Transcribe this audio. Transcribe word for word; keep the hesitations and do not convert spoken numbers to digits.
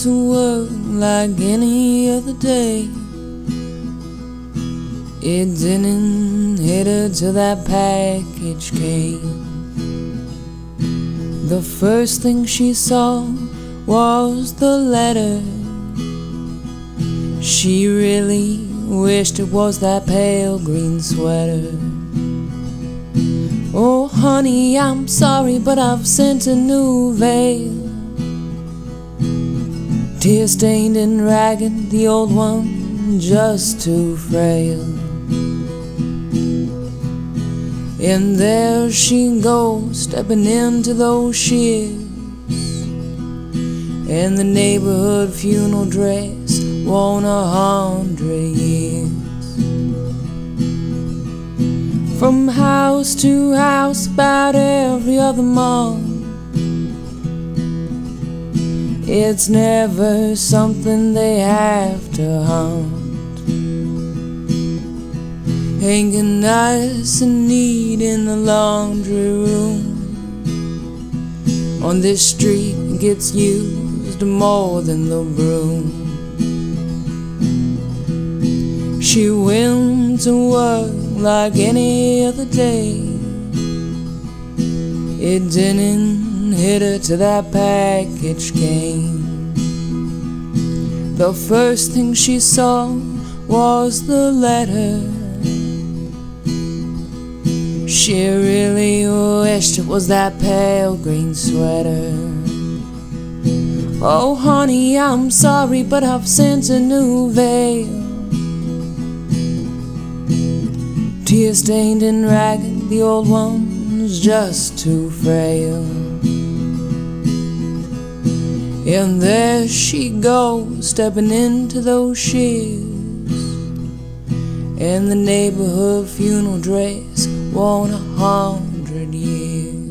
to work like any other day. It didn't hit her till that package came. The first thing she saw was the letter. She really wished it was that pale green sweater. Oh honey, I'm sorry, but I've sent a new veil. Tear-stained and ragged, the old one just too frail. And there she goes, stepping into those shears, and the neighborhood funeral dress worn a hundred years. From house to house, about every other month, it's never something they have to hunt. Hanging nice and neat in the laundry room, on this street it gets used more than the broom. She went to work like any other day. It didn't hit her till that package came. The first thing she saw was the letter. She really wished it was that pale green sweater. Oh honey, I'm sorry, but I've sent a new veil. Tear-stained and ragged, the old one's just too frail. And there she goes, stepping into those shears, and the neighborhood funeral dress worn a hundred years.